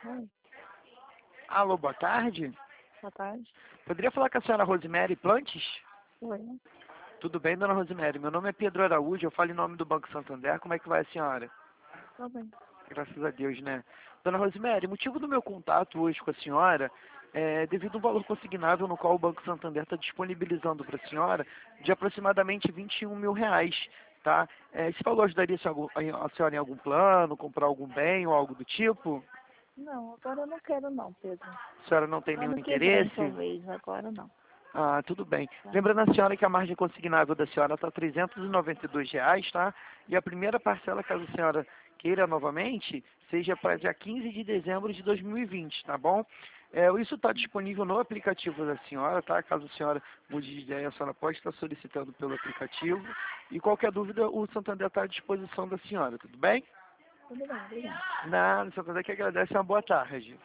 Oi, Alô, boa tarde. boa tarde. Poderia falar com a senhora Rosemary Plantes? Oi, Tudo bem, dona Rosemary? Meu nome é Pedro Araújo, eu falo em nome do Banco Santander. Como é que vai a senhora? tô bem. Graças a Deus, né? Dona Rosemary, o motivo do meu contato hoje com a senhora é devido ao valor consignável no qual o Banco Santander está disponibilizando para a senhora de aproximadamente R$ 21.000, tá? Esse valor ajudaria a senhora em algum plano, comprar algum bem ou algo do tipo? Não, agora eu não quero não, Pedro. A senhora não tem nenhum Ano que vem, interesse? talvez, agora não. Ah, tudo bem. Tá? Lembrando a senhora que a margem consignável da senhora está R$ 392, tá? E a primeira parcela, caso a senhora queira novamente, seja para dia 15 de dezembro de 2020, tá bom? Isso está disponível no aplicativo da senhora, tá? Caso a senhora mude de ideia, a senhora pode estar solicitando pelo aplicativo. E qualquer dúvida, o Santander está à disposição da senhora, tudo bem? Tudo bem, obrigada. Nada, o Santander que agradece, uma boa tarde.